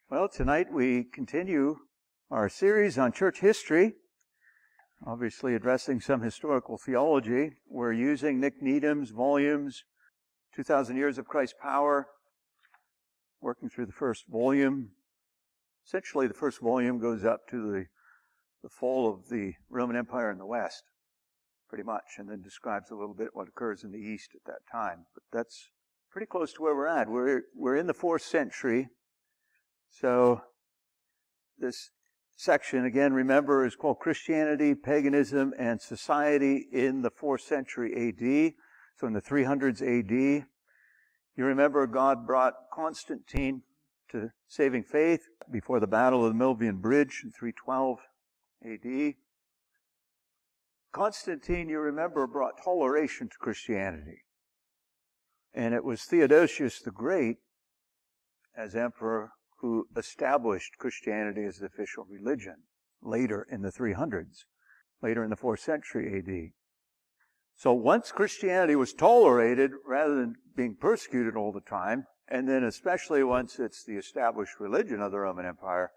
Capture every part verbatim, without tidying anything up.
Well, tonight we continue our series on church history, obviously addressing some historical theology. We're using Nick Needham's volumes, two thousand Years of Christ's Power, working through the first volume. Essentially, the first volume goes up to the, the fall of the Roman Empire in the West, pretty much, and then describes a little bit what occurs in the East at that time. But that's pretty close to where we're at. We're, we're in the fourth century. So this section, again, remember, is called Christianity, Paganism, and Society in the fourth century A D. So in the three hundreds A D. You remember God brought Constantine to saving faith before the Battle of the Milvian Bridge in three twelve A D. Constantine, you remember, brought toleration to Christianity. And it was Theodosius the Great, as emperor, who established Christianity as the official religion later in the three hundreds, later in the fourth century A D. So once Christianity was tolerated rather than being persecuted all the time, and then especially once it's the established religion of the Roman Empire,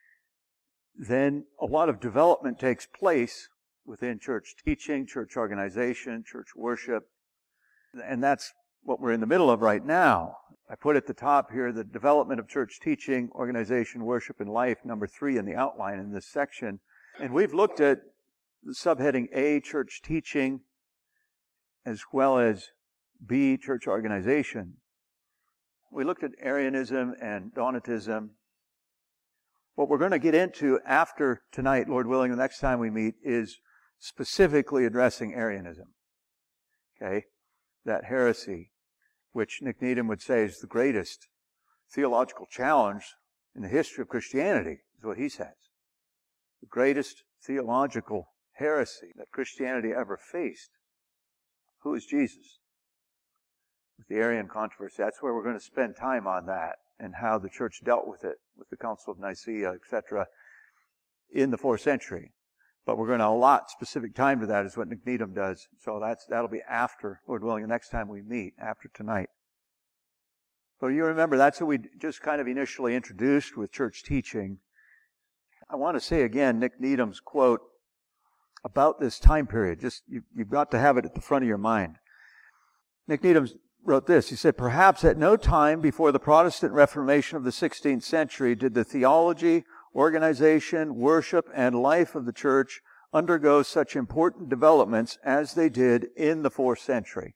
then a lot of development takes place within church teaching, church organization, church worship, and that's what we're in the middle of right now. I put at the top here the development of church teaching, organization, worship, and life, number three in the outline in this section. And we've looked at the subheading A, church teaching, as well as B, church organization. We looked at Arianism and Donatism. What we're going to get into after tonight, Lord willing, the next time we meet, is specifically addressing Arianism. Okay? That heresy, which Nick Needham would say is the greatest theological challenge in the history of Christianity, is what he says. The greatest theological heresy that Christianity ever faced. Who is Jesus? With the Arian controversy, that's where we're going to spend time on that, and how the church dealt with it, with the Council of Nicaea, et cetera, in the fourth century. But we're going to allot specific time to that, is what Nick Needham does. So that's that'll be after, Lord willing, the next time we meet, after tonight. But you remember, that's what we just kind of initially introduced with church teaching. I want to say again, Nick Needham's quote about this time period. Just you, you've got to have it at the front of your mind. Nick Needham wrote this. He said, "Perhaps at no time before the Protestant Reformation of the sixteenth century did the theology, organization, worship, and life of the church undergo such important developments as they did in the fourth century."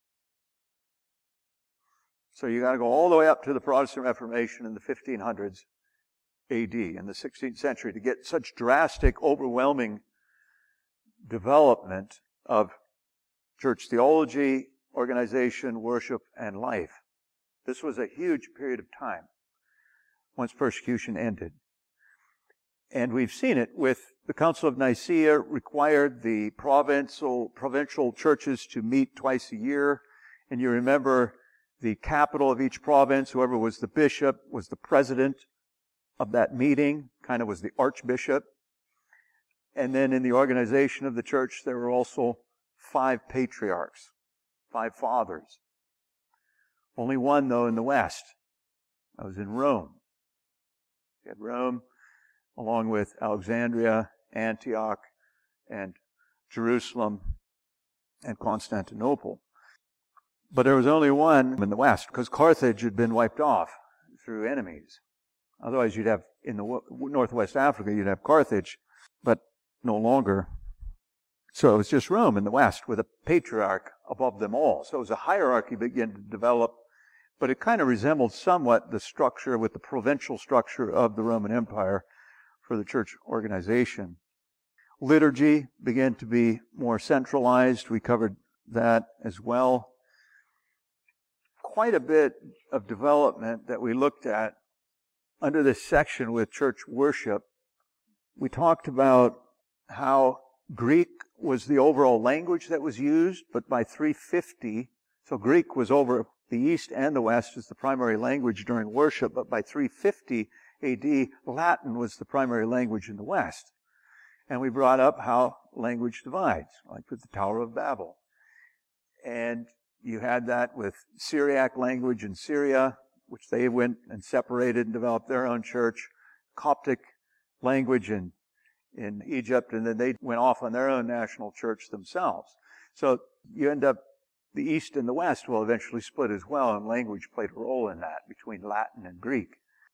So you got to go all the way up to the Protestant Reformation in the fifteen hundreds A D, in the sixteenth century, to get such drastic, overwhelming development of church theology, organization, worship, and life. This was a huge period of time once persecution ended. And we've seen it with the Council of Nicaea required the provincial, provincial churches to meet twice a year. And you remember the capital of each province, whoever was the bishop, was the president of that meeting, kind of was the archbishop. And then in the organization of the church, there were also five patriarchs, five fathers. Only one, though, in the West. That was in Rome. You had Rome, along with Alexandria, Antioch, and Jerusalem, and Constantinople. But there was only one in the West, because Carthage had been wiped off through enemies. Otherwise, you'd have, in the northwest Africa, you'd have Carthage, but no longer. So it was just Rome in the West, with a patriarch above them all. So it was a hierarchy began to develop, but it kind of resembled somewhat the structure with the provincial structure of the Roman Empire for the church organization. Liturgy began to be more centralized. We covered that as well. Quite a bit of development that we looked at under this section with church worship. We talked about how Greek was the overall language that was used, but by three fifty, so Greek was over the East and the West as the primary language during worship, but by three fifty A D, Latin was the primary language in the West. And we brought up how language divides, like with the Tower of Babel. And you had that with Syriac language in Syria, which they went and separated and developed their own church, Coptic language in, in Egypt, and then they went off on their own national church themselves. So you end up, the East and the West will eventually split as well, and language played a role in that between Latin and Greek.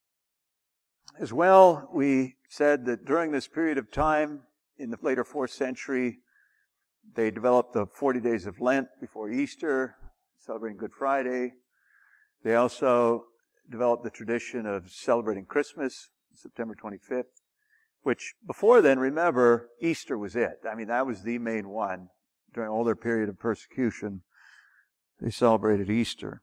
As well, we said that during this period of time, in the later fourth century, they developed the forty days of Lent before Easter, celebrating Good Friday. They also developed the tradition of celebrating Christmas, September twenty-fifth, which before then, remember, Easter was it. I mean, that was the main one. During all their period of persecution, they celebrated Easter.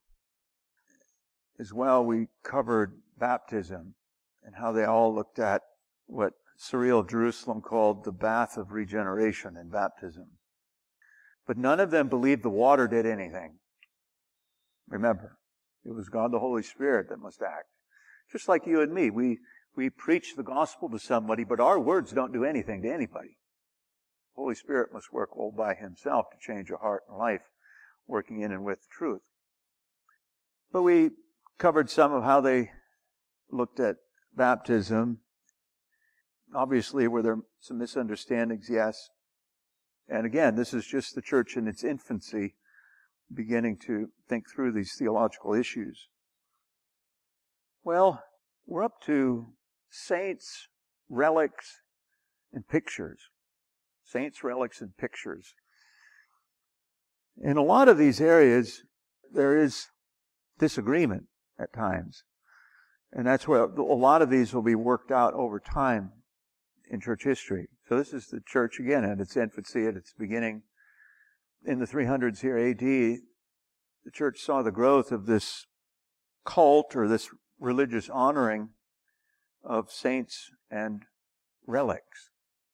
As well, we covered baptism and how they all looked at what Cyril of Jerusalem called the bath of regeneration in baptism. But none of them believed the water did anything. Remember, it was God the Holy Spirit that must act. Just like you and me, we, we preach the gospel to somebody, but our words don't do anything to anybody. The Holy Spirit must work all by Himself to change a heart and life, working in and with the truth. But we covered some of how they looked at baptism. Obviously, were there some misunderstandings? Yes. And again, this is just the church in its infancy, beginning to think through these theological issues. Well, we're up to saints, relics, and pictures. Saints, relics, and pictures. In a lot of these areas, there is disagreement at times. And that's where a lot of these will be worked out over time in church history. So this is the church, again, at its infancy, at its beginning. In the three hundreds here A D, the church saw the growth of this cult or this religious honoring of saints and relics.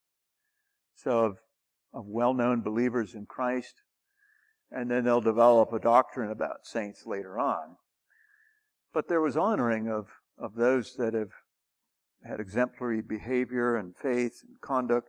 So of, of well-known believers in Christ, and then they'll develop a doctrine about saints later on. But there was honoring of, of those that have had exemplary behavior and faith and conduct,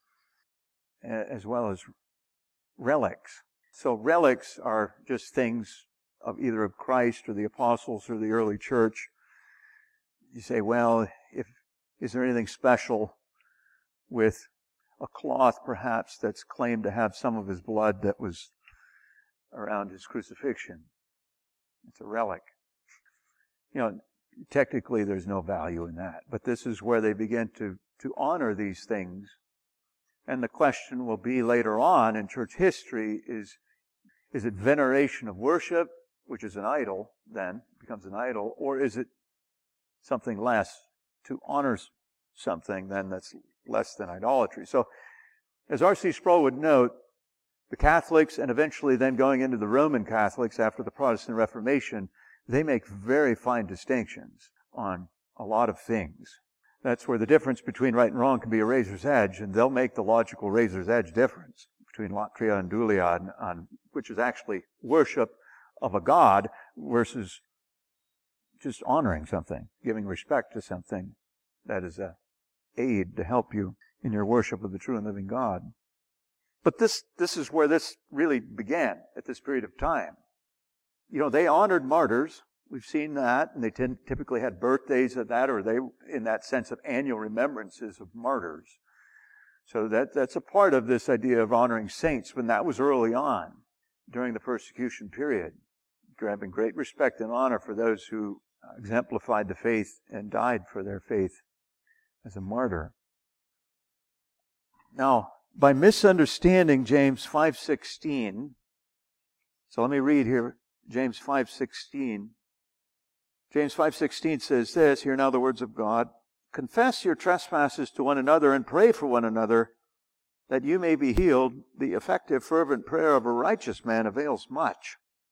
as well as relics. So relics are just things of either of Christ or the apostles or the early church. You say, well, if is there anything special with a cloth perhaps that's claimed to have some of His blood that was around His crucifixion? It's a relic. You know, technically there's no value in that, but this is where they begin to, to honor these things. And the question will be later on in church history is, is it veneration of worship, which is an idol then, becomes an idol, or is it something less, to honor something then that's less than idolatry? So, as R C Sproul would note, the Catholics, and eventually then going into the Roman Catholics after the Protestant Reformation, they make very fine distinctions on a lot of things. That's where the difference between right and wrong can be a razor's edge, and they'll make the logical razor's edge difference between latria and dulia, on, on, which is actually worship of a god versus just honoring something, giving respect to something that is a aid to help you in your worship of the true and living God. But this, this is where this really began at this period of time. You know, they honored martyrs. We've seen that, and they tend, typically had birthdays of that, or they, in that sense of annual remembrances of martyrs. So that, that's a part of this idea of honoring saints, when that was early on, during the persecution period, having great respect and honor for those who exemplified the faith and died for their faith as a martyr. Now, by misunderstanding James five sixteen, so let me read here, James five sixteen. James five sixteen says this, hear now the words of God, confess your trespasses to one another and pray for one another, that you may be healed. The effective, fervent prayer of a righteous man avails much.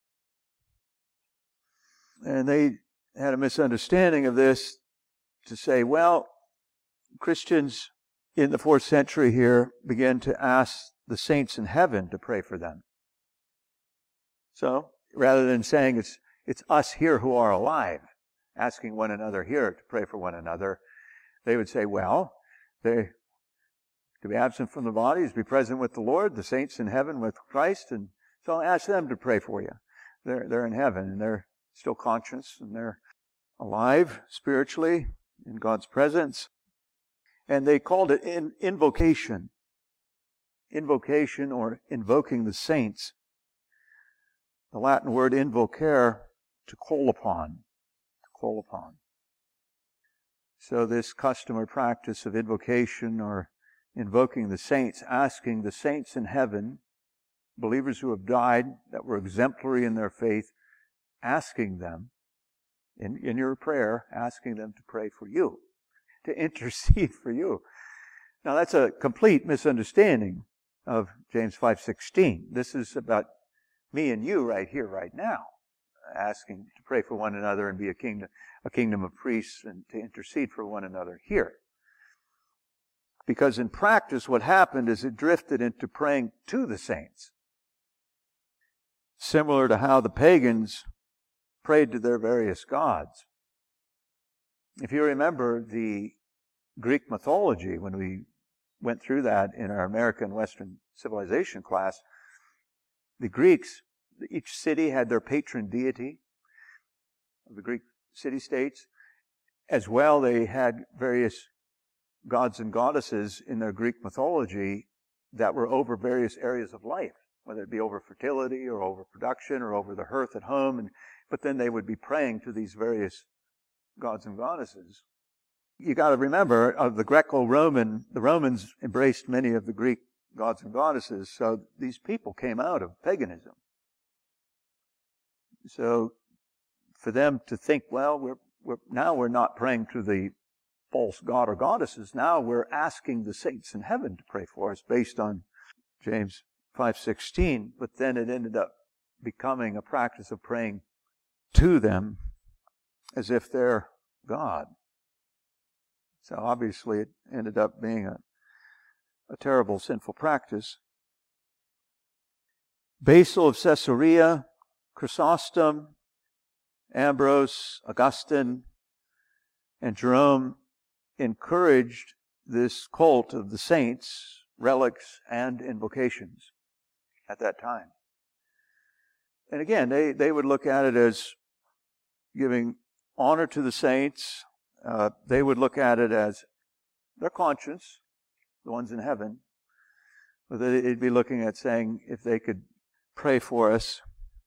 And they had a misunderstanding of this to say, well, Christians in the fourth century here began to ask the saints in heaven to pray for them. So, rather than saying it's it's us here who are alive, asking one another here to pray for one another, they would say, well, they to be absent from the body is to be present with the Lord, the saints in heaven with Christ, and so ask them to pray for you. They're they're in heaven, and they're still conscious, and they're alive spiritually in God's presence. And they called it in, invocation. Invocation or invoking the saints. The Latin word invocare, to call upon. To call upon. So this custom or practice of invocation or invoking the saints, asking the saints in heaven, believers who have died, that were exemplary in their faith, asking them, in, in your prayer, asking them to pray for you, to intercede for you. Now that's a complete misunderstanding of James five sixteen. This is about me and you right here, right now, asking to pray for one another and be a kingdom, a kingdom of priests and to intercede for one another here. Because in practice, what happened is it drifted into praying to the saints. Similar to how the pagans prayed to their various gods. If you remember the Greek mythology, when we went through that in our American Western civilization class, the Greeks, each city had their patron deity of the Greek city-states. As well, they had various gods and goddesses in their Greek mythology that were over various areas of life, whether it be over fertility or over production or over the hearth at home. And, but then they would be praying to these various gods and goddesses. You got to remember, of the Greco-Roman, the Romans embraced many of the Greek gods and goddesses, so these people came out of paganism. So for them to think, well, we're, we're now we're not praying to the false god or goddesses, now we're asking the saints in heaven to pray for us based on James five sixteen, but then it ended up becoming a practice of praying to them as if they're God. So obviously it ended up being a, a terrible sinful practice. Basil of Caesarea, Chrysostom, Ambrose, Augustine, and Jerome encouraged this cult of the saints, relics, and invocations at that time. And again, they, they would look at it as giving honor to the saints. Uh, they would look at it as their conscience, the ones in heaven. But they'd be looking at saying, if they could pray for us,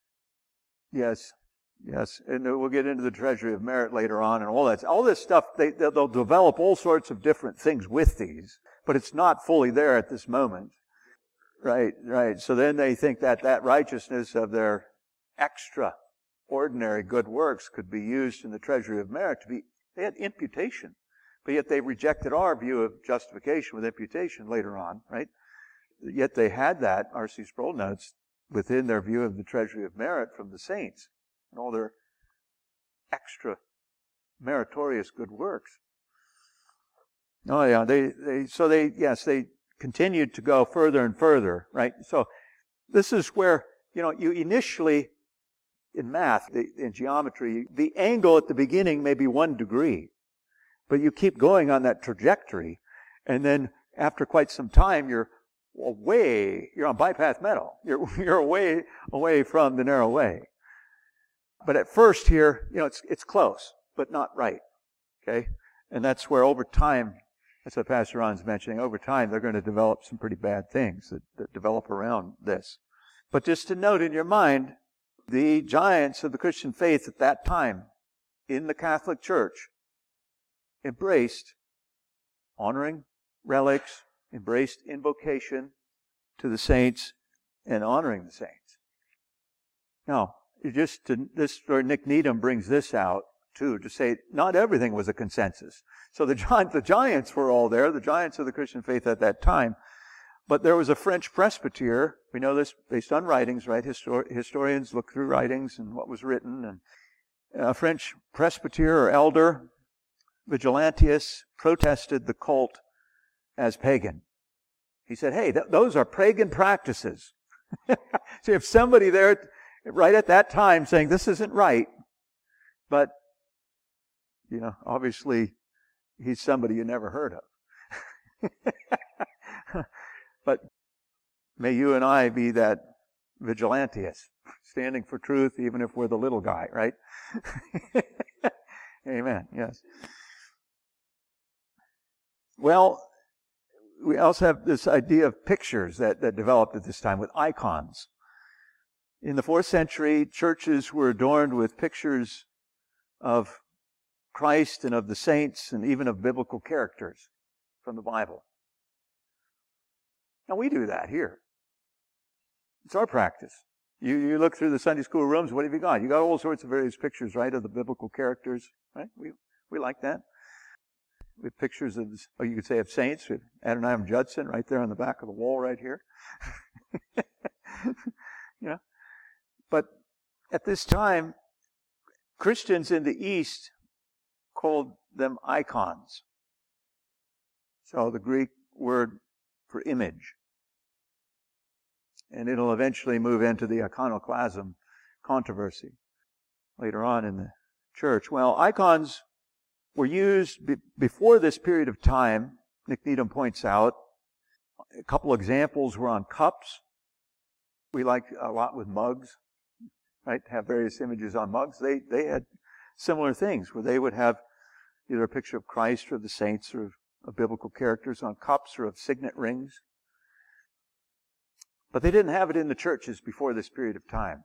yes, yes. And we'll get into the treasury of merit later on and all that. All this stuff, they, they'll develop all sorts of different things with these, but it's not fully there at this moment. Right, right. So then they think that that righteousness of their extraordinary good works could be used in the treasury of merit to be, they had imputation. But yet they rejected our view of justification with imputation later on, right? Yet they had that, R C Sproul notes, within their view of the treasury of merit from the saints and all their extra meritorious good works. Oh yeah, they, they, so they, yes, they continued to go further and further, right? So this is where, you know, you initially, in math, the, in geometry, the angle at the beginning may be one degree, but you keep going on that trajectory, and then after quite some time, you're away, you're on bypath metal. You're, you're away, away from the narrow way. But at first here, you know, it's, it's close, but not right. Okay? And that's where over time, that's what Pastor Ron's mentioning, over time they're going to develop some pretty bad things that, that develop around this. But just to note in your mind, the giants of the Christian faith at that time in the Catholic Church embraced honoring relics, embraced invocation to the saints, and honoring the saints. Now, just to, this, or Nick Needham brings this out too, to say not everything was a consensus. So the giants, the giants were all there, the giants of the Christian faith at that time. But there was a French presbyter. We know this based on writings, right? Histor- historians look through writings and what was written. And a French presbyter or elder, Vigilantius, protested the cult as pagan. He said, hey, th- those are pagan practices. So if somebody there right at that time saying this isn't right, but, you know, obviously he's somebody you never heard of. But may you and I be that Vigilantius, standing for truth even if we're the little guy, right? Amen. Yes. Well, we also have this idea of pictures that, that developed at this time with icons. In the fourth century, churches were adorned with pictures of Christ and of the saints and even of biblical characters from the Bible. Now we do that here. It's our practice. You you look through the Sunday school rooms, what have you got? You got all sorts of various pictures, right, of the biblical characters, right? We we like that. With pictures of, oh, you could say of saints, with Adoniram Judson right there on the back of the wall right here. Yeah. But at this time, Christians in the East called them icons. So the Greek word for image. And it'll eventually move into the iconoclasm controversy later on in the church. Well, icons were used be- before this period of time. Nick Needham points out a couple examples were on cups. We like a lot with mugs, right? Have various images on mugs. They they had similar things where they would have either a picture of Christ or of the saints or of, of biblical characters on cups or of signet rings. But they didn't have it in the churches before this period of time.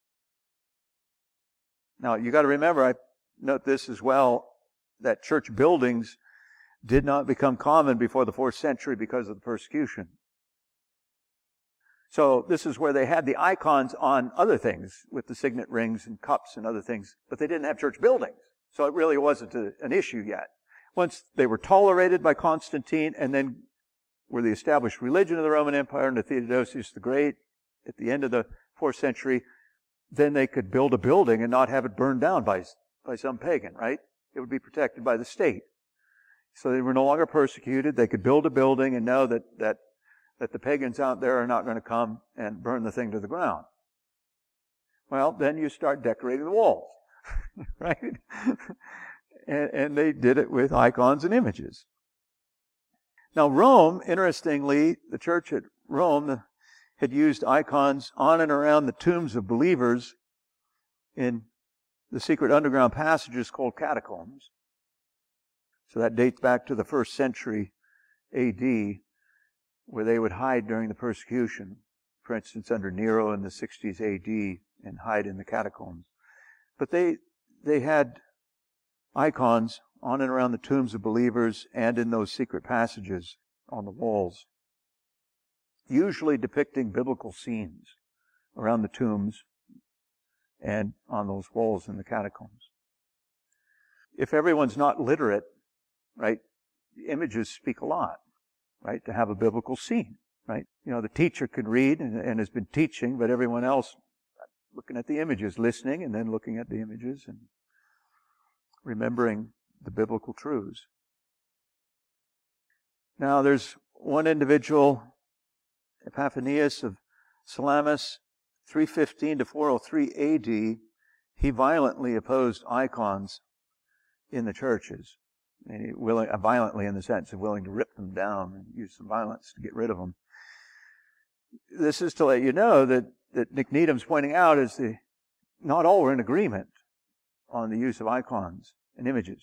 Now, you got to remember, I note this as well, that church buildings did not become common before the fourth century because of the persecution. So this is where they had the icons on other things with the signet rings and cups and other things, but they didn't have church buildings. So it really wasn't a, an issue yet. Once they were tolerated by Constantine and then were the established religion of the Roman Empire under Theodosius the Great at the end of the fourth century, then they could build a building and not have it burned down by, by some pagan, right? It would be protected by the state. So they were no longer persecuted. They could build a building and know that, that, that the pagans out there are not going to come and burn the thing to the ground. Well, then you start decorating the walls, right? and, and they did it with icons and images. Now, Rome, interestingly, the church at Rome had used icons on and around the tombs of believers in the secret underground passages called catacombs. So that dates back to the first century A D, where they would hide during the persecution. For instance, under Nero in the sixties A D, and hide in the catacombs. But they they had icons on and around the tombs of believers and in those secret passages on the walls, usually depicting biblical scenes around the tombs and on those walls in the catacombs. If everyone's not literate, right, the images speak a lot, right, to have a biblical scene, right? You know, the teacher could read and, and has been teaching, but everyone else looking at the images, listening and then looking at the images and remembering the biblical truths. Now, there's one individual, Epiphanius of Salamis, three fifteen to four oh three A D. He violently opposed icons in the churches. And he willing, uh, violently in the sense of willing to rip them down and use some violence to get rid of them. This is to let you know that, that Nick Needham's pointing out is the not all were in agreement on the use of icons and images.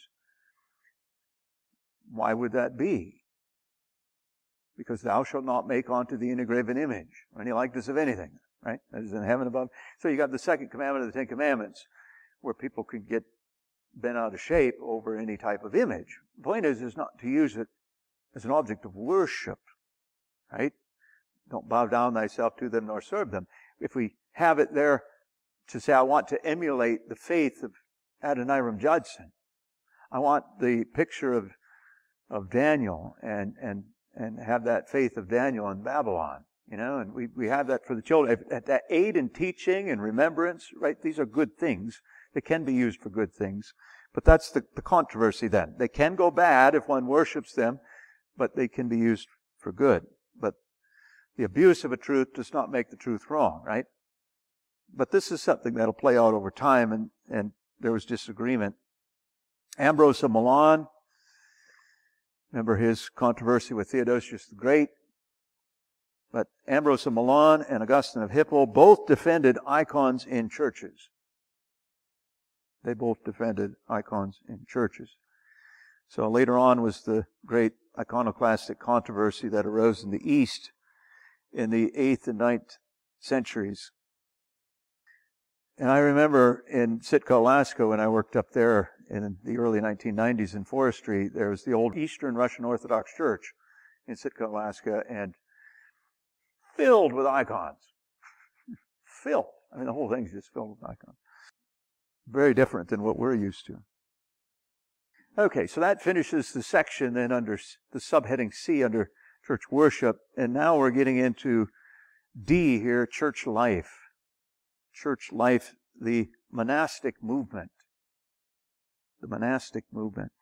Why would that be? Because thou shalt not make unto thee an engraven image, or any likeness of anything, right? That is in heaven above. So you got the second commandment of the Ten Commandments, where people could get bent out of shape over any type of image. The point is, is not to use it as an object of worship, right? Don't bow down thyself to them nor serve them. If we have it there to say, I want to emulate the faith of Adoniram Judson, I want the picture of of Daniel and and and have that faith of Daniel in Babylon, you know, and we we have that for the children. If, that aid in teaching and remembrance, right? These are good things. They can be used for good things. But that's the, the controversy then. They can go bad if one worships them, but they can be used for good. But the abuse of a truth does not make the truth wrong, right? But this is something that'll play out over time, and, and there was disagreement. Ambrose of Milan, remember his controversy with Theodosius the Great? But Ambrose of Milan and Augustine of Hippo both defended icons in churches. They both defended icons in churches. So later on was the great iconoclastic controversy that arose in the East in the eighth and ninth centuries. And I remember in Sitka, Alaska, when I worked up there in the early nineteen nineties in forestry, there was the old Eastern Russian Orthodox Church in Sitka, Alaska, and filled with icons. Filled. I mean, the whole thing's just filled with icons. Very different than what we're used to. Okay, so that finishes the section then under the subheading C under church worship. And now we're getting into D here, church life. Church life, the monastic movement. The monastic movement.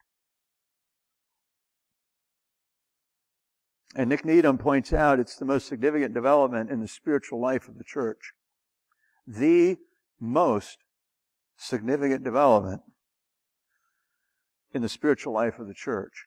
And Nick Needham points out it's the most significant development in the spiritual life of the church. The most significant development in the spiritual life of the church.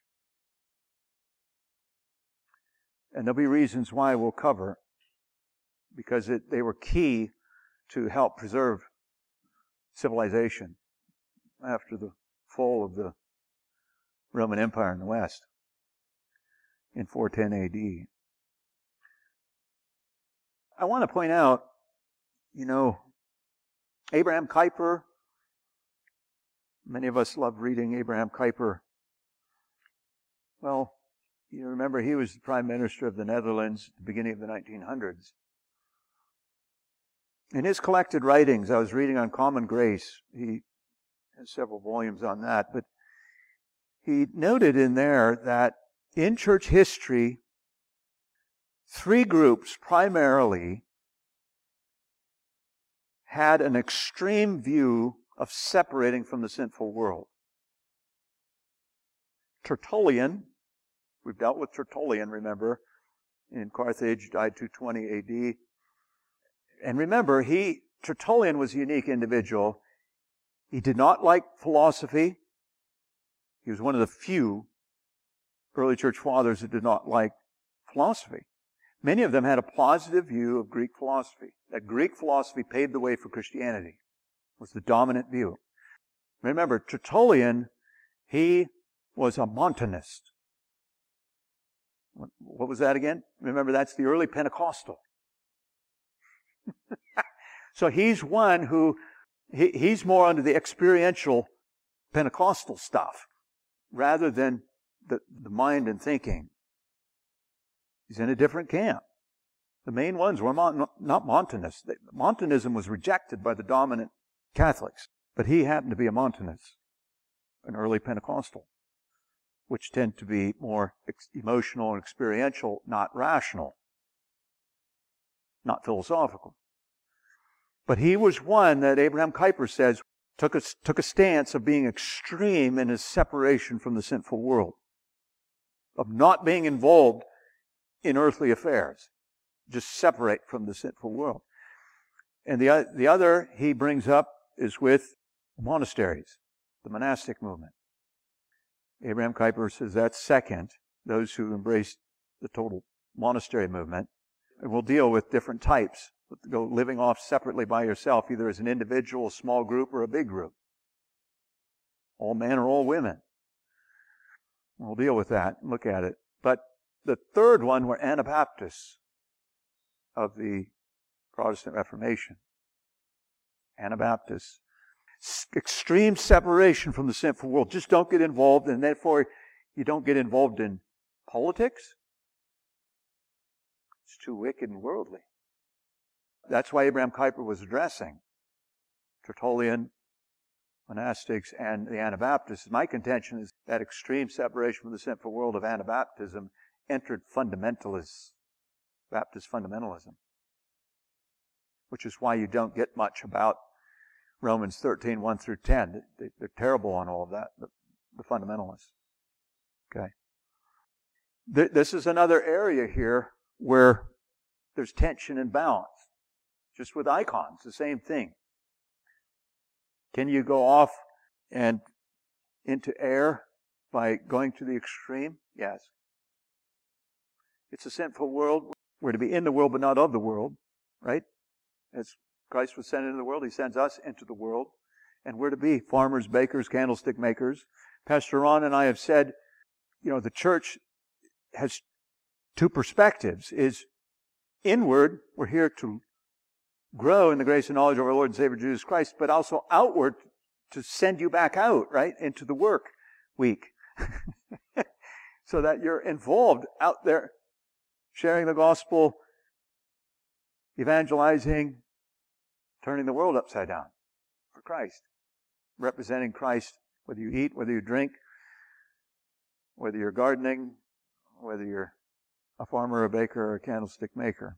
And there'll be reasons why we'll cover, because it, they were key to help preserve civilization after the fall of the Roman Empire in the West in four ten A D. I want to point out, you know, Abraham Kuyper. Many of us love reading Abraham Kuyper. Well, you remember he was the Prime Minister of the Netherlands at the beginning of the nineteen hundreds. In his collected writings, I was reading on Common Grace. He has several volumes on that, but he noted in there that in church history, three groups primarily had an extreme view of separating from the sinful world. Tertullian, we've dealt with Tertullian, remember, in Carthage, died two twenty A D. And remember, he, Tertullian was a unique individual. He did not like philosophy. He was one of the few early church fathers who did not like philosophy. Many of them had a positive view of Greek philosophy. That Greek philosophy paved the way for Christianity. Was the dominant view. Remember, Tertullian, he was a Montanist. What was that again? Remember, that's the early Pentecostal. So he's one who, he, he's more under the experiential Pentecostal stuff rather than the, the mind and thinking. He's in a different camp. The main ones were Mon, not Montanists. Montanism was rejected by the dominant Catholics, but he happened to be a Montanist, an early Pentecostal, which tend to be more ex- emotional and experiential, not rational, not philosophical. But he was one that Abraham Kuyper says took a, took a stance of being extreme in his separation from the sinful world, of not being involved in earthly affairs, just separate from the sinful world. And the, the other he brings up is with monasteries, the monastic movement. Abraham Kuyper says that's second, those who embraced the total monastery movement. And we'll deal with different types. Go living off separately by yourself, either as an individual, a small group, or a big group. All men or all women. We'll deal with that and look at it. But the third one were Anabaptists of the Protestant Reformation. Anabaptists. Extreme separation from the sinful world. Just don't get involved, and therefore you don't get involved in politics. It's too wicked and worldly. That's why Abraham Kuyper was addressing Tertullian, monastics, and the Anabaptists. My contention is that extreme separation from the sinful world of Anabaptism entered fundamentalists, Baptist fundamentalism, which is why you don't get much about Romans thirteen, one through ten. They're terrible on all of that, the, the fundamentalists. Okay. This is another area here where there's tension and balance. Just with icons, the same thing. Can you go off and into error by going to the extreme? Yes. It's a sinful world. We're to be in the world, but not of the world, right? As Christ was sent into the world, He sends us into the world. And we're to be farmers, bakers, candlestick makers. Pastor Ron and I have said, you know, the church has two perspectives. Is inward, we're here to grow in the grace and knowledge of our Lord and Savior Jesus Christ, but also outward to send you back out, right, into the work week. So that you're involved out there, sharing the gospel, evangelizing, turning the world upside down for Christ. Representing Christ, whether you eat, whether you drink, whether you're gardening, whether you're a farmer, a baker, or a candlestick maker.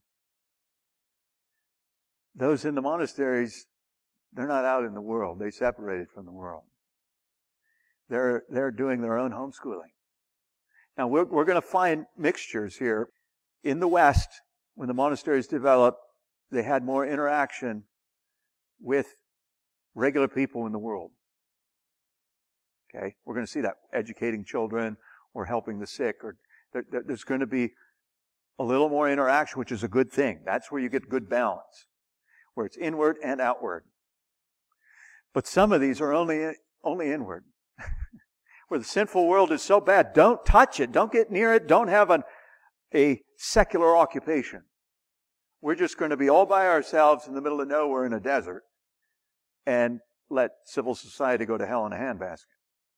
Those in the monasteries, they're not out in the world. They separated from the world. They're, they're doing their own homeschooling. Now, we're, we're going to find mixtures here. In the West, when the monasteries developed, they had more interaction with regular people in the world. Okay? We're going to see that. Educating children or helping the sick. Or there, there, there's going to be a little more interaction, which is a good thing. That's where you get good balance, where it's inward and outward. But some of these are only, only inward. Where the sinful world is so bad, don't touch it. Don't get near it. Don't have an, a secular occupation. We're just going to be all by ourselves in the middle of nowhere in a desert and let civil society go to hell in a handbasket.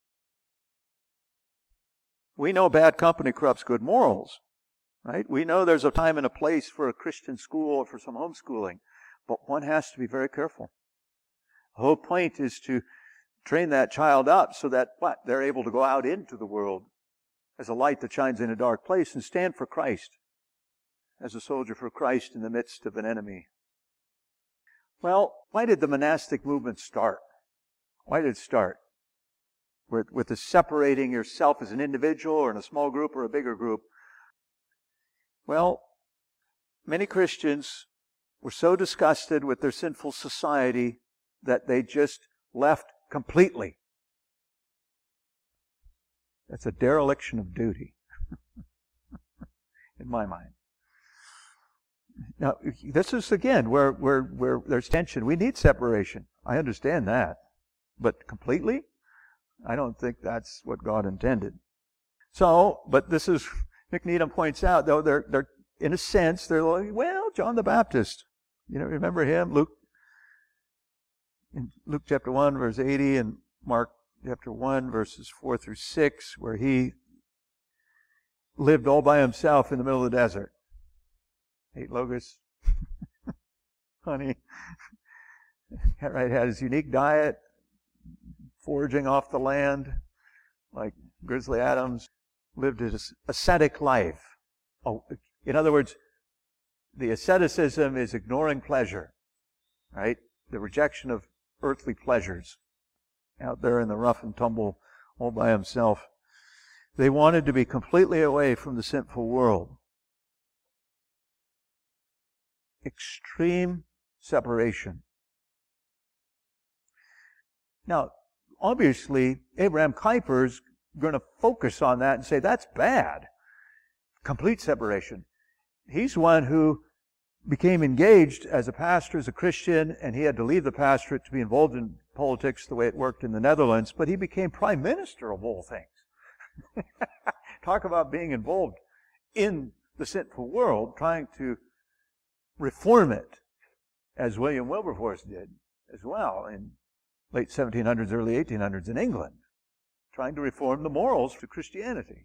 We know bad company corrupts good morals, right? We know there's a time and a place for a Christian school or for some homeschooling, but one has to be very careful. The whole point is to train that child up so that what? They're able to go out into the world as a light that shines in a dark place and stand for Christ as a soldier for Christ in the midst of an enemy. Well, why did the monastic movement start? Why did it start? With, with the separating yourself as an individual or in a small group or a bigger group. Well, many Christians were so disgusted with their sinful society that they just left completely. That's a dereliction of duty, in my mind. Now, this is, again, where, where, where there's tension. We need separation. I understand that. But completely? I don't think that's what God intended. So, but this is, Nick Needham points out, though, they're, they're, in a sense, they're like, well, John the Baptist. You know, remember him? Luke, in Luke chapter one, verse eighty, and Mark chapter one, verses four through six, where he lived all by himself in the middle of the desert. Ate locusts, honey. Right, had his unique diet, foraging off the land, like Grizzly Adams, lived his ascetic life. Oh, in other words, the asceticism is ignoring pleasure, right? The rejection of earthly pleasures. Out there in the rough and tumble, all by himself. They wanted to be completely away from the sinful world. Extreme separation. Now, obviously, Abraham Kuyper's going to focus on that and say, that's bad. Complete separation. He's one who became engaged as a pastor, as a Christian, and he had to leave the pastorate to be involved in politics the way it worked in the Netherlands, but he became prime minister of all things. Talk about being involved in the sinful world, trying to reform it, as William Wilberforce did as well in late seventeen hundreds, early eighteen hundreds in England, trying to reform the morals to Christianity.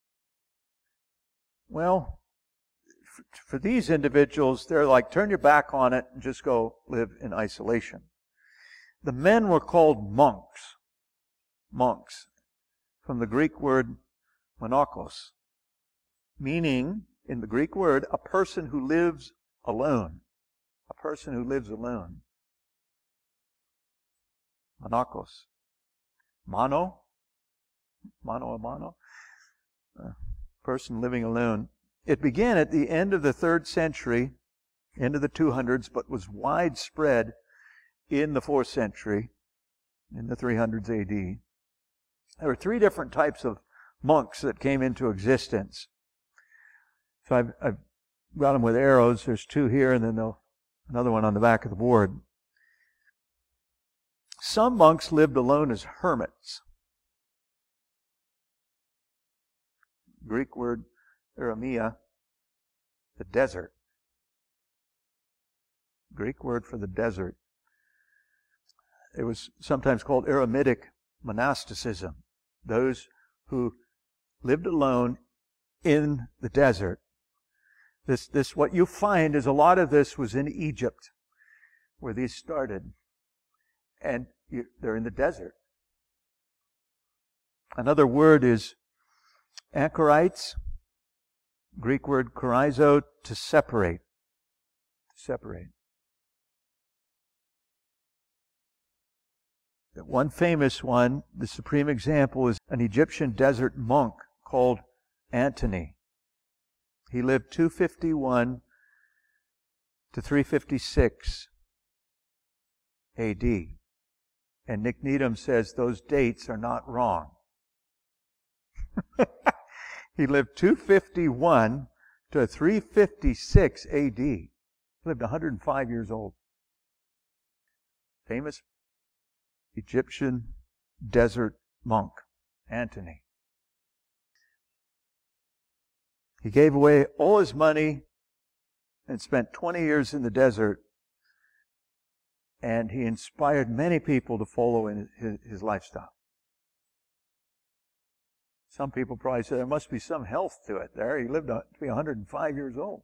Well, for these individuals, they're like, turn your back on it and just go live in isolation. The men were called monks. Monks. From the Greek word monachos. Meaning, in the Greek word, a person who lives alone. A person who lives alone. Monachos. Mono. Mono a mono. A person living alone. It began at the end of the third century, end of the two hundreds, but was widespread in the fourth century, in the three hundreds A D. There were three different types of monks that came into existence. So I've, I've got them with arrows. There's two here and then another one on the back of the board. Some monks lived alone as hermits. Greek word eremia, the desert. Greek word for the desert. It was sometimes called eremitic monasticism. Those who lived alone in the desert. This, this, what you find is a lot of this was in Egypt, where these started. And you, they're in the desert. Another word is anchorites. Greek word chorizo, to separate. To separate. One famous one, the supreme example, is an Egyptian desert monk called Antony. He lived two fifty-one to three fifty-six A D. And Nick Needham says those dates are not wrong. He lived two fifty-one to three fifty-six A D. He lived one hundred five years old. Famous Egyptian desert monk, Antony. He gave away all his money and spent twenty years in the desert, and he inspired many people to follow in his, his lifestyle. Some people probably say there must be some health to it there. He lived to be one hundred five years old.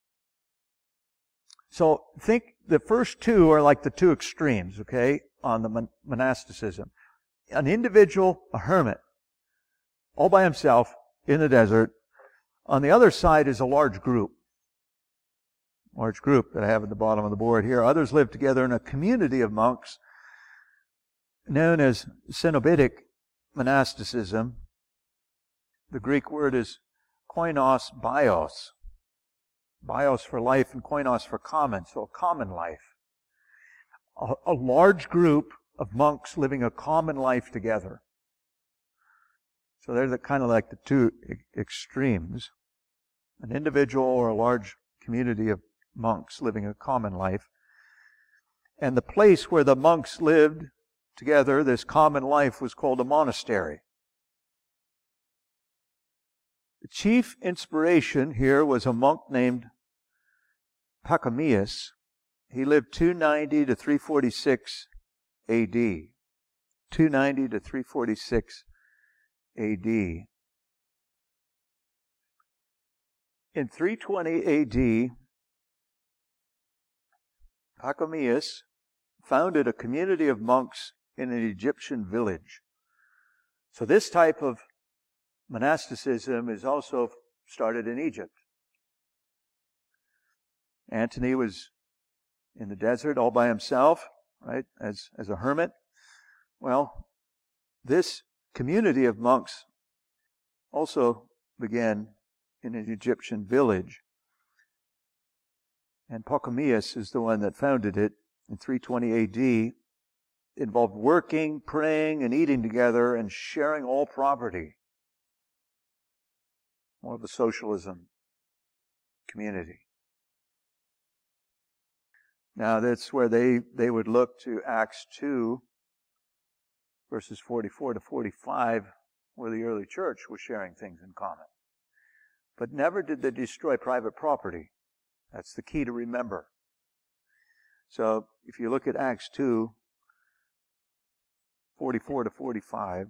So think the first two are like the two extremes, okay, on the mon- monasticism. An individual, a hermit, all by himself in the desert. On the other side is a large group. Large group that I have at the bottom of the board here. Others live together in a community of monks known as Cenobitic monasticism. The Greek word is koinos bios. Bios for life and koinos for common, so a common life. A, a large group of monks living a common life together. So they're the, kind of like the two e- extremes. An individual or a large community of monks living a common life. And the place where the monks lived together, this common life, was called a monastery. The chief inspiration here was a monk named Pachomius. He lived two ninety to three forty-six A D. two ninety to three forty-six A D. In three twenty A D, Pachomius founded a community of monks in an Egyptian village. So this type of monasticism is also started in Egypt. Antony was in the desert all by himself, right, as, as a hermit. Well, this community of monks also began in an Egyptian village. And Pachomius is the one that founded it in three twenty A D. It involved working, praying, and eating together and sharing all property. More of a socialism community. Now that's where they, they would look to Acts two, verses forty-four to forty-five, where the early church was sharing things in common. But never did they destroy private property. That's the key to remember. So if you look at Acts two, forty-four to forty-five,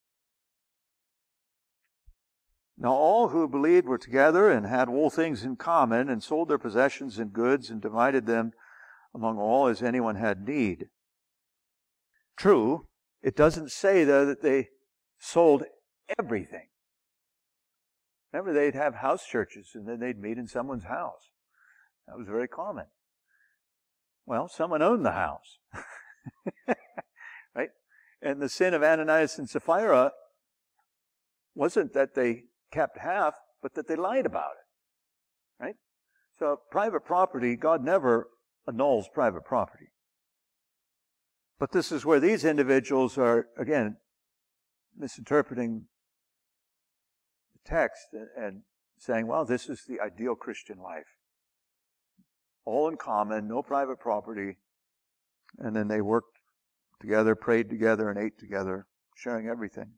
now all who believed were together and had all things in common, and sold their possessions and goods and divided them among all as anyone had need. True, it doesn't say though that they sold everything. Remember, they'd have house churches and then they'd meet in someone's house. That was very common. Well, someone owned the house. Right? And the sin of Ananias and Sapphira wasn't that they kept half, but that they lied about it. Right? So private property, God never annuls private property. But this is where these individuals are, again, misinterpreting the text and saying, well, this is the ideal Christian life. All in common, no private property, and then they worked together, prayed together, and ate together, sharing everything.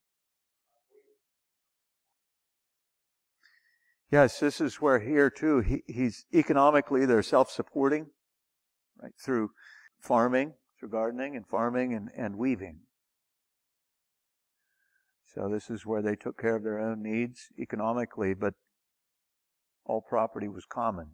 Yes, this is where here too, he, he's economically, they're self-supporting, right, through farming, through gardening and farming and, and weaving. So this is where they took care of their own needs economically, but all property was common.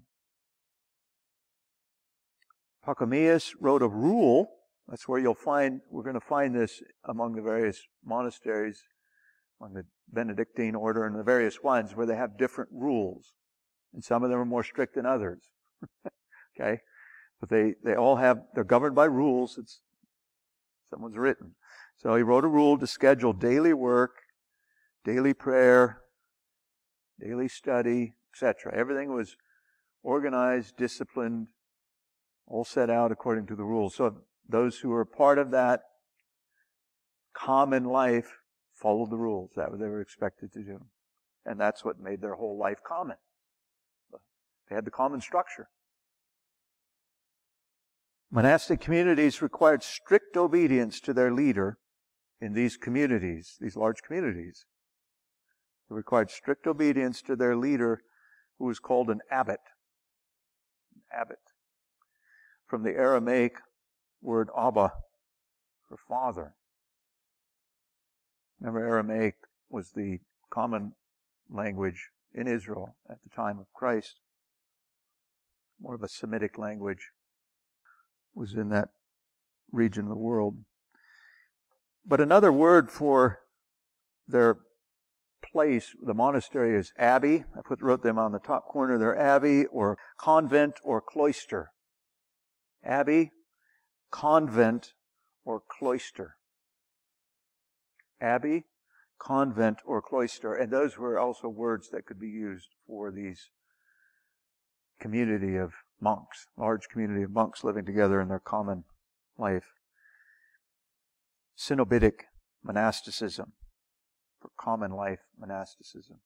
Pachomius wrote a rule. That's where you'll find, we're going to find this among the various monasteries, among the Benedictine order and the various ones, where they have different rules. And some of them are more strict than others. Okay? But they, they all have, they're governed by rules. It's, someone's written. So he wrote a rule to schedule daily work, daily prayer, daily study, et cetera. Everything was organized, disciplined, all set out according to the rules. So those who were part of that common life followed the rules. That was what they were expected to do. And that's what made their whole life common. They had the common structure. Monastic communities required strict obedience to their leader in these communities, these large communities. They required strict obedience to their leader, who was called an abbot. An abbot. From the Aramaic word Abba, for father. Remember, Aramaic was the common language in Israel at the time of Christ. More of a Semitic language was in that region of the world. But another word for their place, the monastery, is abbey. I put wrote them on the top corner there, abbey or convent or cloister. Abbey, convent, or cloister. Abbey, convent, or cloister. And those were also words that could be used for these community of monks, large community of monks living together in their common life. Cenobitic monasticism, for common life monasticism.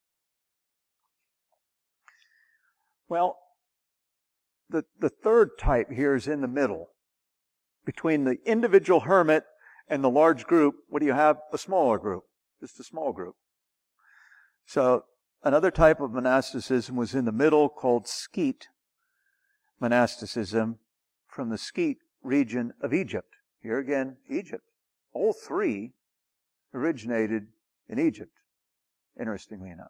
Well, the, the third type here is in the middle. Between the individual hermit and the large group, what do you have? A smaller group. Just a small group. So another type of monasticism was in the middle called Scyth monasticism from the Scyth region of Egypt. Here again, Egypt. All three originated in Egypt, interestingly enough.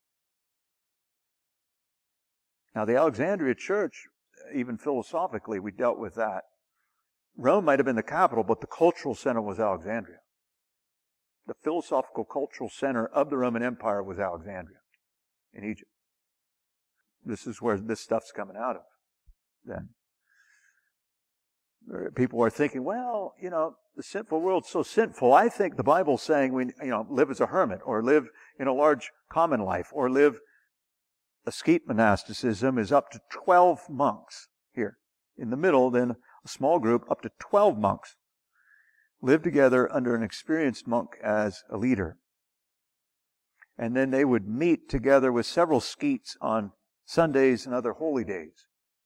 Now, the Alexandria Church, even philosophically, we dealt with that. Rome might have been the capital, but the cultural center was Alexandria. The philosophical cultural center of the Roman Empire was Alexandria in Egypt. This is where this stuff's coming out of then. People are thinking, well, you know, the sinful world's so sinful. I think the Bible's saying we, you know, live as a hermit or live in a large common life or live a Scyth monasticism is up to twelve monks here. In the middle, then a small group, up to twelve monks, live together under an experienced monk as a leader. And then they would meet together with several Scyths on Sundays and other holy days.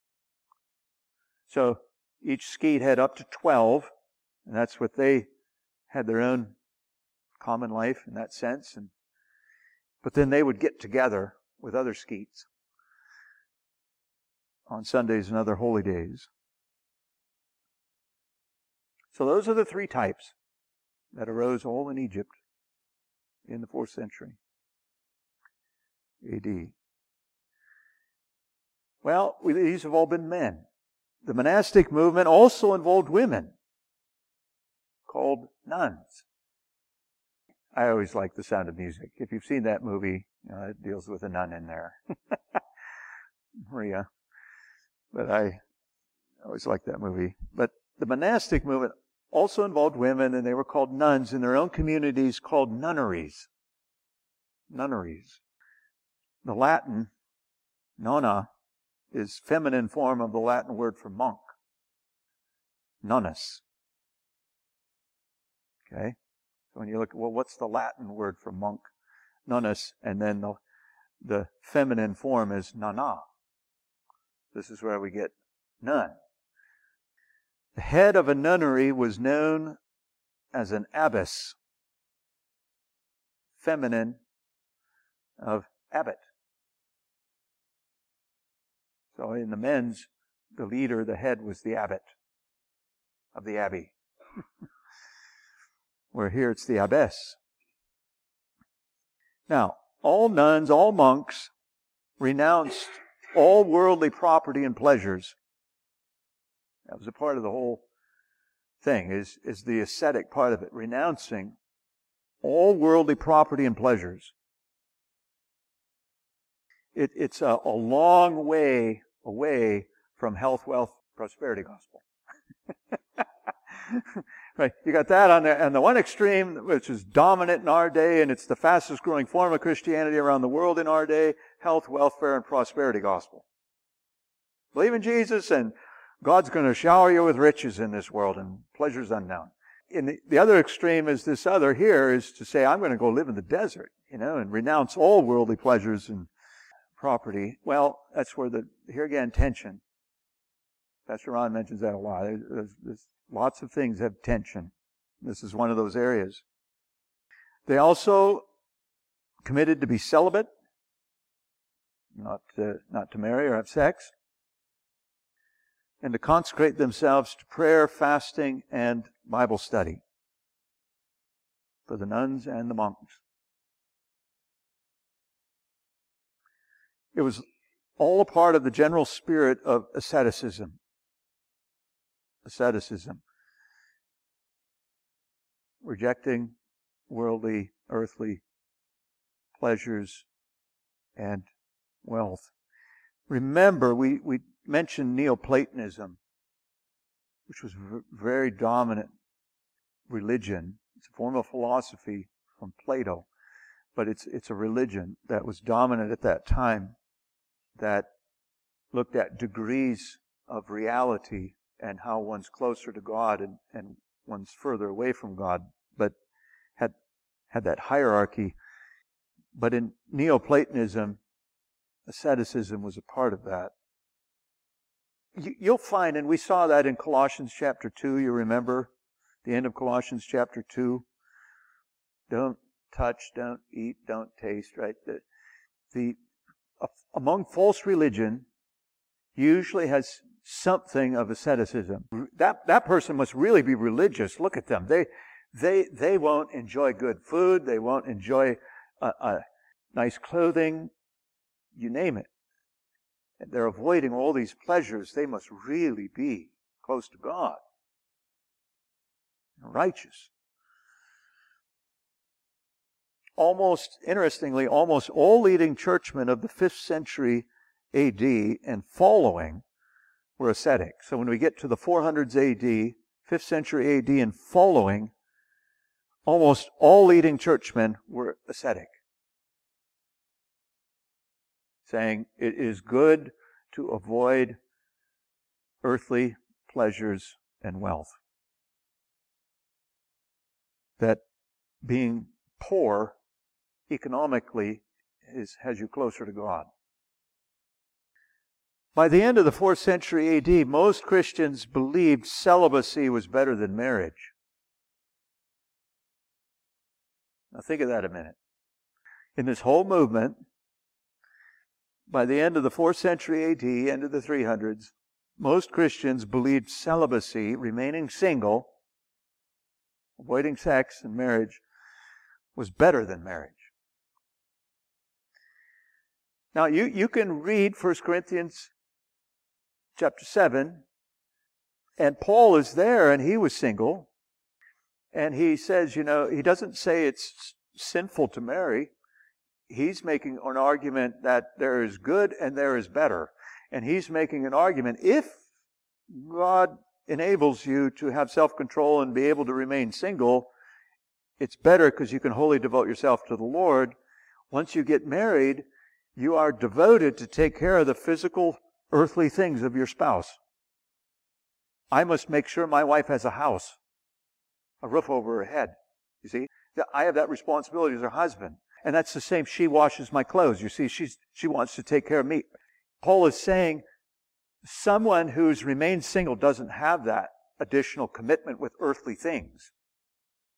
So each Scyth had up to twelve, and that's what they had their own common life in that sense. And but then they would get together with other Scyths on Sundays and other holy days. So those are the three types that arose all in Egypt in the fourth century A D. Well, we, these have all been men. The monastic movement also involved women, called nuns. I always like The Sound of Music. If you've seen that movie, you know, it deals with a nun in there. Maria. But I always like that movie. But the monastic movement also involved women, and they were called nuns in their own communities called nunneries. Nunneries. The Latin, nonna, is feminine form of the Latin word for monk. Nonnus. Okay? So when you look, well, what's the Latin word for monk? Nonnus. And then the, the feminine form is nonna. This is where we get nun. The head of a nunnery was known as an abbess, feminine of abbot. So in the men's, the leader, the head was the abbot of the abbey. Where here it's the abbess. Now, all nuns, all monks renounced all worldly property and pleasures. That was a part of the whole thing, is, is the ascetic part of it, renouncing all worldly property and pleasures. It, it's a, a long way away from health, wealth, prosperity gospel. Right, you got that on the, on the one extreme, which is dominant in our day, and it's the fastest growing form of Christianity around the world in our day, health, welfare, and prosperity gospel. Believe in Jesus, and God's going to shower you with riches in this world and pleasures unknown. In the, the other extreme is this other here, is to say, I'm going to go live in the desert, you know, and renounce all worldly pleasures and property. Well, that's where the, here again, tension. Pastor Ron mentions that a lot. There's, there's lots of things have tension. This is one of those areas. They also committed to be celibate, not to, not to marry or have sex, and to consecrate themselves to prayer, fasting, and Bible study for the nuns and the monks. It was all a part of the general spirit of asceticism. Asceticism. Rejecting worldly, earthly pleasures and wealth. Remember, we, we mentioned Neoplatonism, which was a very dominant religion. It's a form of philosophy from Plato, but it's it's a religion that was dominant at that time, that looked at degrees of reality and how one's closer to God and, and one's further away from God, but had had that hierarchy. But in Neoplatonism, asceticism was a part of that. You, you'll find, and we saw that in Colossians chapter two, you remember, the end of Colossians chapter two. Don't touch, don't eat, don't taste, right? The, the uh, among false religion usually has something of asceticism. That that person must really be religious. Look at them. They they they won't enjoy good food. They won't enjoy uh, uh, nice clothing. You name it. And they're avoiding all these pleasures. They must really be close to God, righteous. Almost, interestingly, almost all leading churchmen of the fifth century A D and following were ascetic. So when we get to the four hundreds A D, fifth century A D and following, almost all leading churchmen were ascetic, saying it is good to avoid earthly pleasures and wealth. That being poor economically is, has you closer to God. By the end of the fourth century A D, most Christians believed celibacy was better than marriage. Now think of that a minute. In this whole movement, by the end of the fourth century A D, end of the three hundreds, most Christians believed celibacy, remaining single, avoiding sex and marriage, was better than marriage. Now, you, you can read First Corinthians chapter seven, and Paul is there, and he was single, and he says, you know, he doesn't say it's sinful to marry. He's making an argument that there is good and there is better. And he's making an argument, if God enables you to have self-control and be able to remain single, it's better because you can wholly devote yourself to the Lord. Once you get married, you are devoted to take care of the physical, earthly things of your spouse. I must make sure my wife has a house, a roof over her head. You see, I have that responsibility as her husband. And that's the same. She washes my clothes. You see, she's, she wants to take care of me. Paul is saying someone who's remained single doesn't have that additional commitment with earthly things.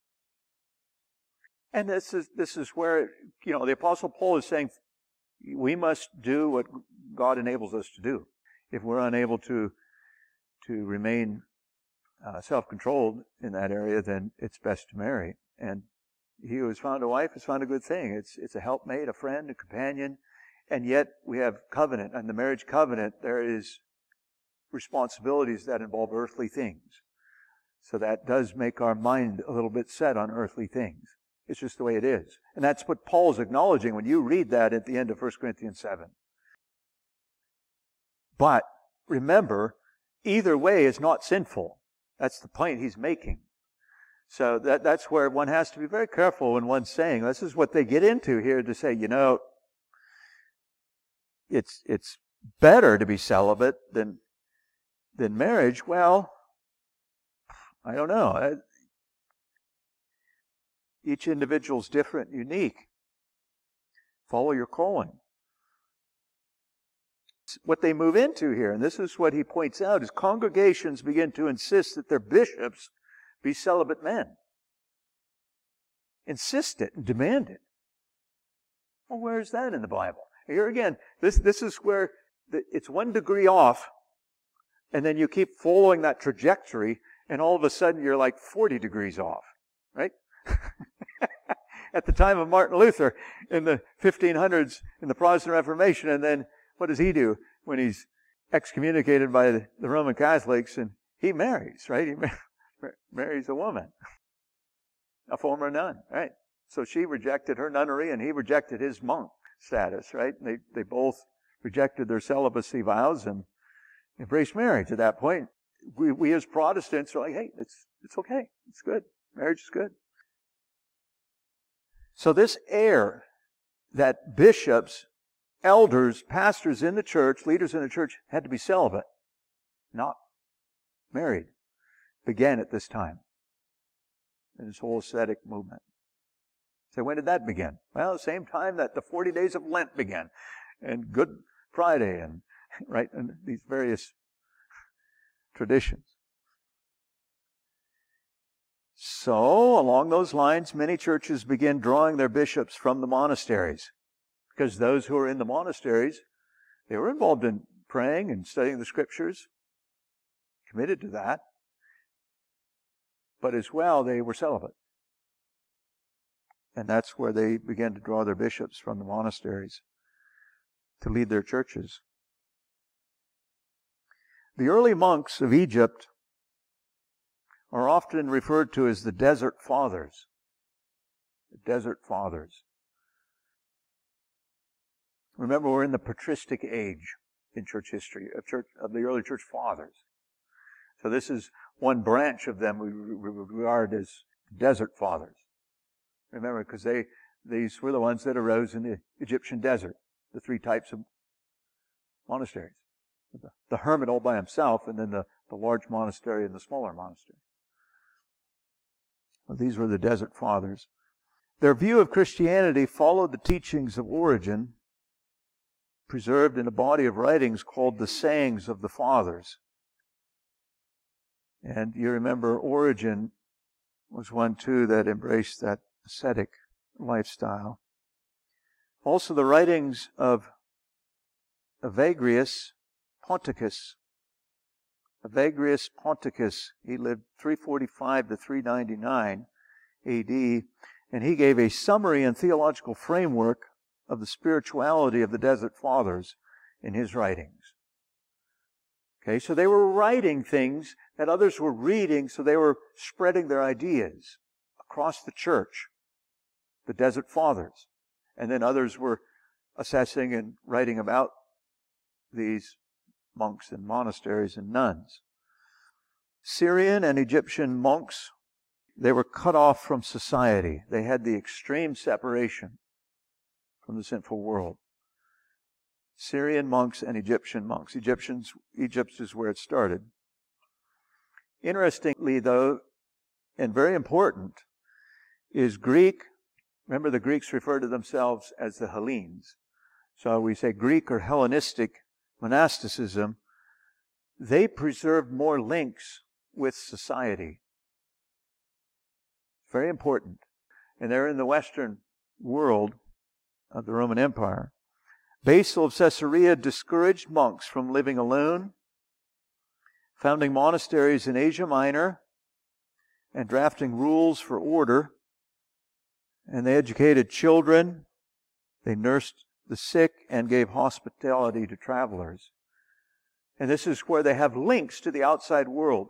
And this is this is where, you know, the Apostle Paul is saying we must do what God enables us to do. If we're unable to to remain uh, self-controlled in that area, then it's best to marry. And he who has found a wife has found a good thing. It's it's a helpmate, a friend, a companion, and yet we have covenant. And the marriage covenant, there is responsibilities that involve earthly things. So that does make our mind a little bit set on earthly things. It's just the way it is. And that's what Paul's acknowledging when you read that at the end of First Corinthians seven. But remember, either way is not sinful. That's the point he's making. So that that's where one has to be very careful when one's saying, this is what they get into here to say, you know, it's it's better to be celibate than than marriage. Well, I don't know. Each individual's different, unique. Follow your calling. What they move into here, and this is what he points out, is congregations begin to insist that their bishops be celibate men. Insist it and demand it. Well, where is that in the Bible? Here again, this, this is where the, it's one degree off, and then you keep following that trajectory, and all of a sudden you're like forty degrees off, right? At the time of Martin Luther in the fifteen hundreds in the Protestant Reformation, and then what does he do when he's excommunicated by the, the Roman Catholics? And he marries, right? He mar- marries a woman, a former nun, right? So she rejected her nunnery and he rejected his monk status, right? And they, they both rejected their celibacy vows and embraced marriage at that point. We, we as Protestants are like, hey, it's, it's okay. It's good. Marriage is good. So this air that bishops, elders, pastors in the church, leaders in the church had to be celibate, not married, began at this time in this whole ascetic movement. So when did that begin? Well, the same time that the forty days of Lent began, and Good Friday, and right, and these various traditions. So, along those lines, many churches begin drawing their bishops from the monasteries, because those who were in the monasteries, they were involved in praying and studying the scriptures, committed to that, but as well they were celibate. And that's where they began to draw their bishops from the monasteries to lead their churches. The early monks of Egypt are often referred to as the Desert Fathers. The Desert Fathers. Remember, we're in the patristic age in church history, of, church, of the early church fathers. So this is one branch of them we regard as Desert Fathers. Remember, because they these were the ones that arose in the Egyptian desert, the three types of monasteries. The, the hermit all by himself, and then the, the large monastery and the smaller monastery. Well, these were the Desert Fathers. Their view of Christianity followed the teachings of Origen, preserved in a body of writings called the Sayings of the Fathers. And you remember Origen was one, too, that embraced that ascetic lifestyle. Also the writings of Evagrius Ponticus. Evagrius Ponticus, he lived three forty-five to three ninety-nine A D, and he gave a summary and theological framework of the spirituality of the Desert Fathers in his writings. Okay, so they were writing things that others were reading, so they were spreading their ideas across the church, the Desert Fathers. And then others were assessing and writing about these monks and monasteries and nuns. Syrian and Egyptian monks, they were cut off from society. They had the extreme separation from the sinful world. Syrian monks and Egyptian monks. Egyptians, Egypt is where it started. Interestingly, though, and very important, is Greek. Remember, the Greeks refer to themselves as the Hellenes. So we say Greek or Hellenistic monasticism. They preserved more links with society. Very important. and they're in the Western world of the Roman Empire. Basil of Caesarea discouraged monks from living alone, founding monasteries in Asia Minor, and drafting rules for order. And they educated children, they nursed the sick, and gave hospitality to travelers. And this is where they have links to the outside world.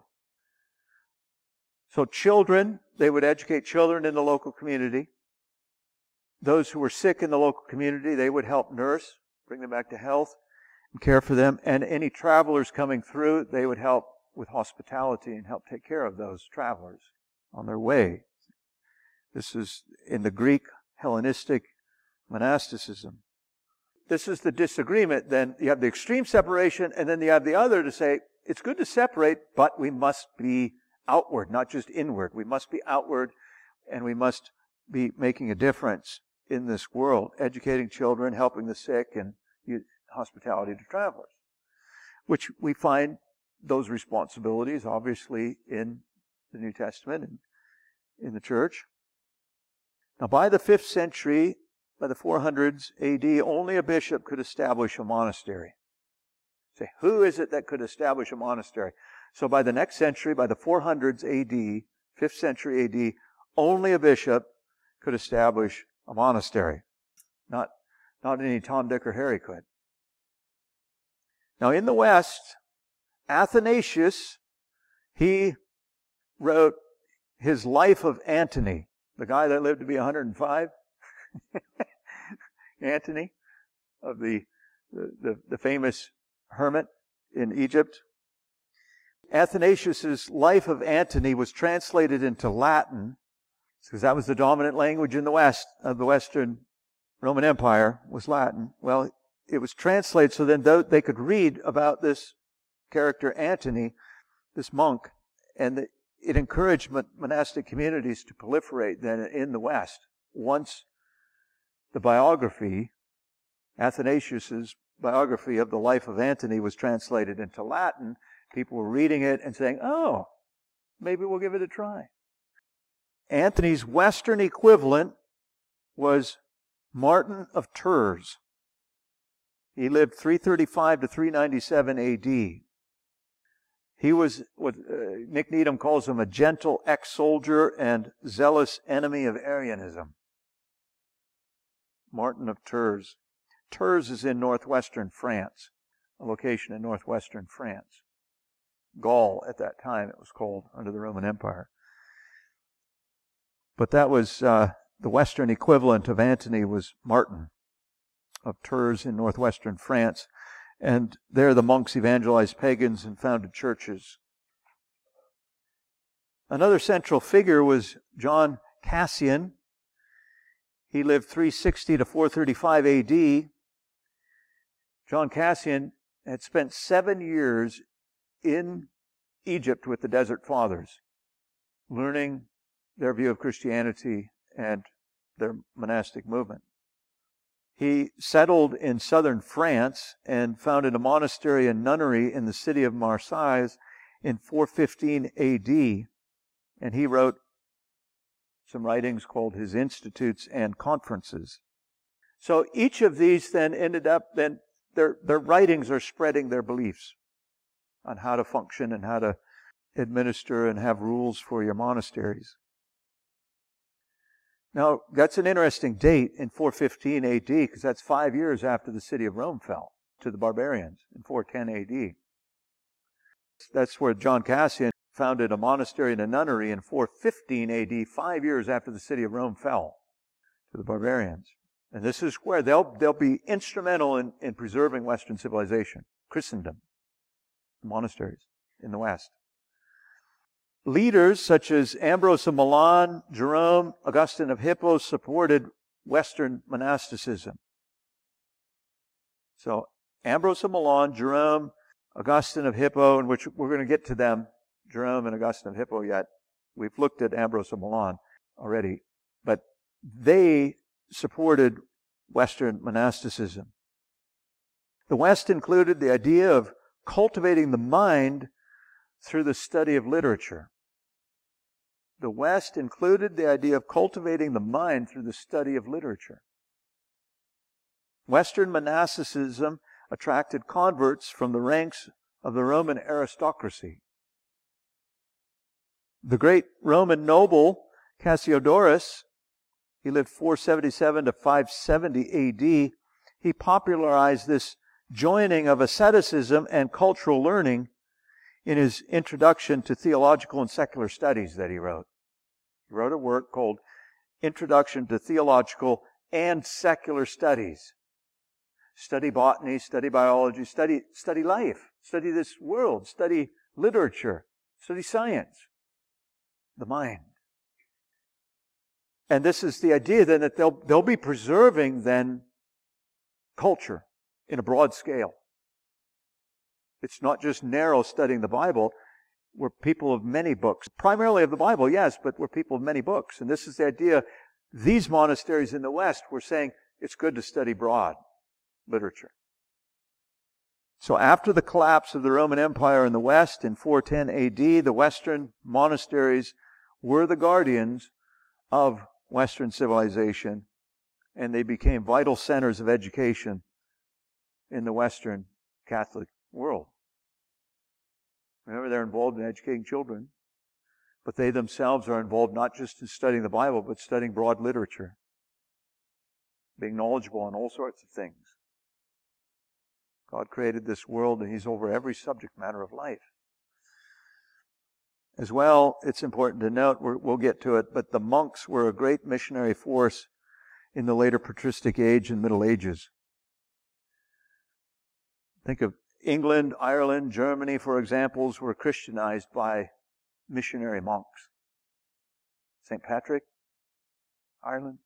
So children, they would educate children in the local community. Those who were sick in the local community, they would help nurse, bring them back to health, and care for them. And any travelers coming through, they would help with hospitality and help take care of those travelers on their way. This is in the Greek Hellenistic monasticism. This is the disagreement. Then you have the extreme separation, and then you have the other to say, it's good to separate, but we must be outward, not just inward. We must be outward, and we must be making a difference in this world, educating children, helping the sick, and hospitality to travelers, which we find those responsibilities, obviously, in the New Testament and in the church. Now, by the fifth century, by the four hundreds A D, only a bishop could establish a monastery. Say, who is it that could establish a monastery? So by the next century, by the four hundreds A D, fifth century A D, only a bishop could establish a monastery. Not, not any Tom, Dick, or Harry could. Now in the West, Athanasius, he wrote his Life of Antony, the guy that lived to be one hundred five. Antony, of the, the, the, the famous hermit in Egypt. Athanasius' Life of Antony was translated into Latin, because that was the dominant language in the West, of the Western Roman Empire, was Latin. Well, it was translated so then they could read about this character Antony, this monk, and the, it encouraged monastic communities to proliferate then in the West. Once the biography, Athanasius' biography of the Life of Antony, was translated into Latin, people were reading it and saying, oh, maybe we'll give it a try. Antony's Western equivalent was Martin of Tours. He lived three thirty-five to three ninety-seven A D. He was what uh, Nick Needham calls him a gentle ex-soldier and zealous enemy of Arianism. Martin of Tours. Tours is in northwestern France, a location in northwestern France. Gaul at that time, it was called, under the Roman Empire. But that was uh, the Western equivalent of Antony was Martin of Tours in northwestern France. And there the monks evangelized pagans and founded churches. Another central figure was John Cassian. He lived three sixty to four thirty-five A D. John Cassian had spent seven years in Egypt with the Desert Fathers, learning their view of Christianity and their monastic movement. He settled in southern France and founded a monastery and nunnery in the city of Marseille in four fifteen A D, and he wrote some writings called his Institutes and Conferences. So each of these then ended up, then their, their writings are spreading their beliefs on how to function and how to administer and have rules for your monasteries. Now, that's an interesting date in four fifteen A D, because that's five years after the city of Rome fell to the barbarians in four ten A D. That's where John Cassian founded a monastery and a nunnery in four fifteen A D, five years after the city of Rome fell to the barbarians. And this is where they'll, they'll be instrumental in, in preserving Western civilization, Christendom, monasteries in the West. Leaders such as Ambrose of Milan, Jerome, Augustine of Hippo supported Western monasticism. So Ambrose of Milan, Jerome, Augustine of Hippo, in which we're going to get to them, Jerome and Augustine of Hippo yet. We've looked at Ambrose of Milan already. But they supported Western monasticism. The West included the idea of cultivating the mind through the study of literature. the West included the idea of cultivating the mind through the study of literature. Western monasticism attracted converts from the ranks of the Roman aristocracy. The great Roman noble Cassiodorus, he lived four seventy-seven to five seventy A D, he popularized this joining of asceticism and cultural learning in his Introduction to Theological and Secular Studies that he wrote. He wrote a work called Introduction to Theological and Secular Studies. Study botany, study biology, study, study life, study this world, study literature, study science, the mind. And this is the idea then that they'll, they'll be preserving then culture in a broad scale. It's not just narrow studying the Bible. We're people of many books. Primarily of the Bible, yes, but we're people of many books. And this is the idea. These monasteries in the West were saying it's good to study broad literature. So after the collapse of the Roman Empire in the West in four ten A D, the Western monasteries were the guardians of Western civilization, and they became vital centers of education in the Western Catholic world. Remember, they're involved in educating children, but they themselves are involved not just in studying the Bible, but studying broad literature, being knowledgeable on all sorts of things. God created this world, and He's over every subject matter of life. As well, it's important to note, we're, we'll get to it, but the monks were a great missionary force in the later patristic age and Middle Ages. Think of England, Ireland, Germany, for examples, were Christianized by missionary monks. Saint Patrick, Ireland.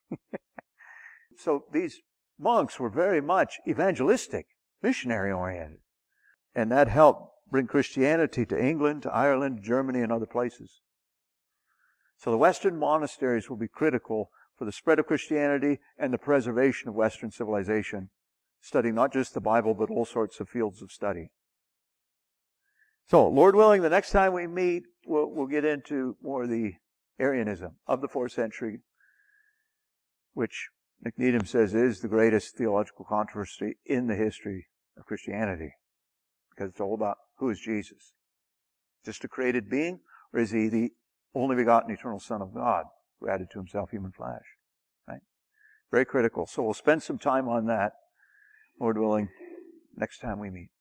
So these monks were very much evangelistic, missionary-oriented. And that helped bring Christianity to England, to Ireland, Germany, and other places. So the Western monasteries will be critical for the spread of Christianity and the preservation of Western civilization, studying not just the Bible, but all sorts of fields of study. So, Lord willing, the next time we meet, we'll, we'll get into more of the Arianism of the fourth century, which Nick Needham says is the greatest theological controversy in the history of Christianity. Because it's all about, who is Jesus? Just a created being? Or is He the only begotten eternal Son of God who added to Himself human flesh? Right? Very critical. So we'll spend some time on that, Lord willing, next time we meet.